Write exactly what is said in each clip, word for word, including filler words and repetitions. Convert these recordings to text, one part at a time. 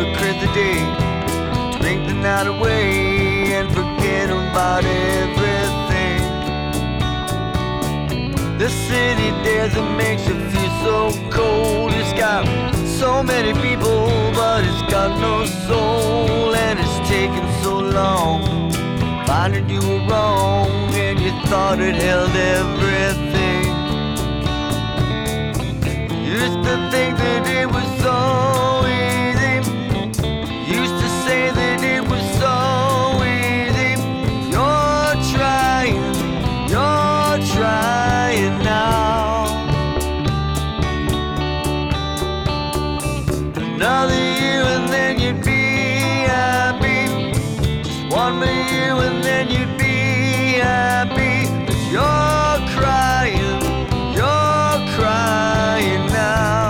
another crazy day. Drink the night away and forget about everything. The city desert makes you feel so cold. It's got so many people, but it's got no soul. And it's taken so long finding you were wrong, and you thought it held everything. Used to think that it was so easy. Used to say that it was so easy. You're trying, you're trying now. Another year and then you'd be happy. Just one more year and then you'd be happy. But you're crying, you're crying now.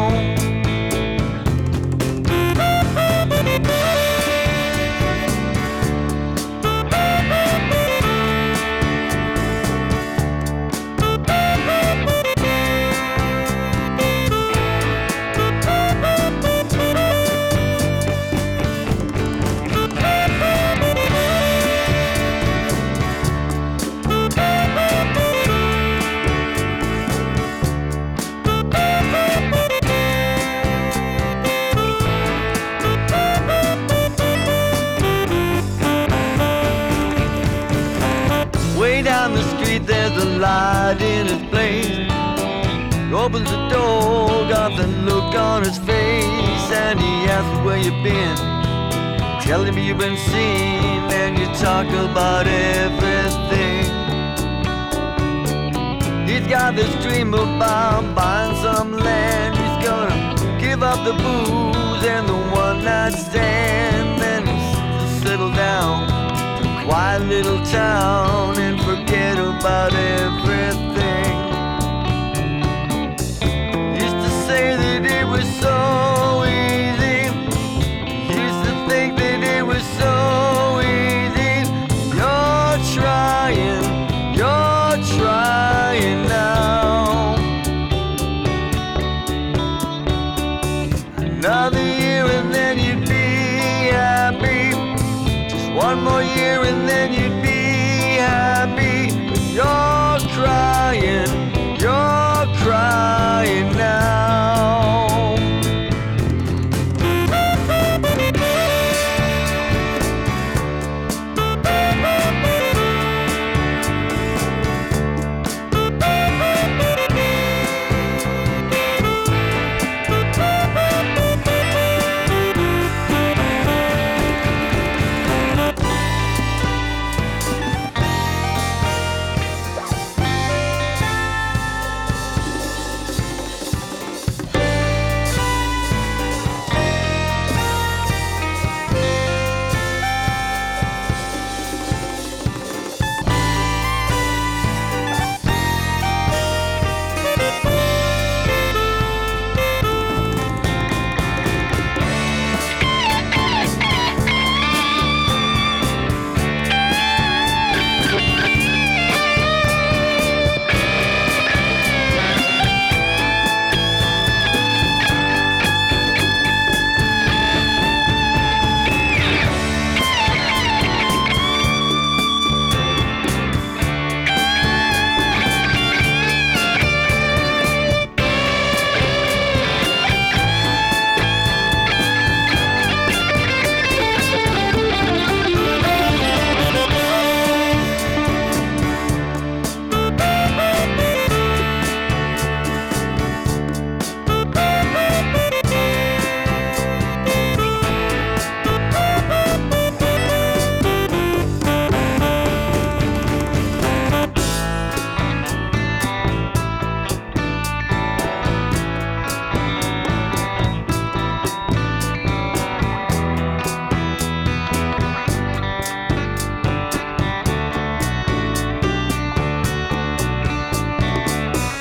Way down the street there's a light in his place. He opens the door, got the look on his face, and he asks where you been. Tell him you've been seen, and you talk about everything. He's got this dream about buying some land. He's gonna give up the booze and the one night stand, and he's to settle down to a quiet little town and forget about everything. Used to say that it was so easy. Used to think that it was so easy. You're trying, you're trying now. Another year and then you'd be happy. Just one more year and then you'd be